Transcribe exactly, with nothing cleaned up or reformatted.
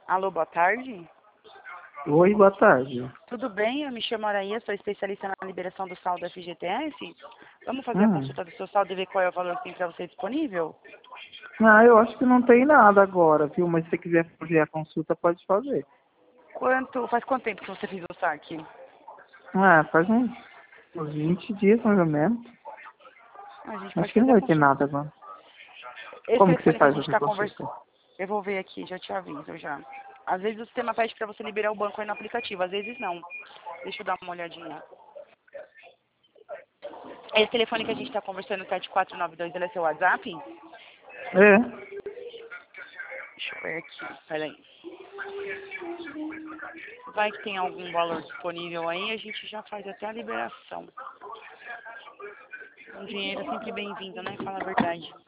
Alô, boa tarde. Oi, boa tarde. Tudo bem? Eu me chamo Araí, sou especialista na liberação do saldo F G T S. Vamos fazer a Hum. consulta do seu saldo e ver qual é o valor que tem para você disponível? Ah, eu acho que não tem nada agora, viu? Mas se você quiser fazer a consulta, pode fazer. Quanto, faz quanto tempo que você fez o saque? Ah, faz uns, uns vinte dias, mais ou menos. A gente Acho pode que não fazer a vai ter consulta. nada agora. Esse Como que você telefone que a faz gente essa está consulta? conversando, eu vou ver aqui, já te aviso já. Às vezes o sistema pede para você liberar o banco aí no aplicativo, às vezes não. Deixa eu dar uma olhadinha. Esse telefone que a gente está conversando, sete quatro nove dois, ele é seu WhatsApp? É. Deixa eu ver aqui, peraí. Vai que tem algum valor disponível aí, a gente já faz até a liberação. Um dinheiro é sempre bem-vindo, né? Fala a verdade.